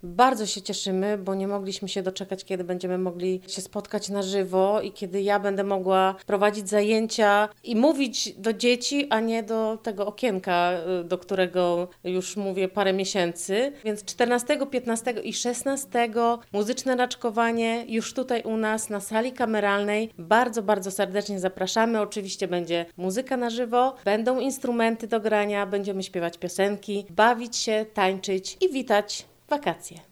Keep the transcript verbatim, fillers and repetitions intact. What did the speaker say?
Bardzo się cieszymy, bo nie mogliśmy się doczekać, kiedy będziemy mogli się spotkać na żywo i kiedy ja będę mogła prowadzić zajęcia i mówić do dzieci, a nie do tego okienka, do którego już mówię parę miesięcy. Więc czternastego, piętnastego i szesnastego muzyczne raczkowanie już tutaj u nas na sali kameralnej. Bardzo, bardzo serdecznie zapraszamy. Oczywiście będzie muzyka na żywo, będą instrumenty do grania, będziemy śpiewać piosenki, bawić się, tańczyć i witać wakacje.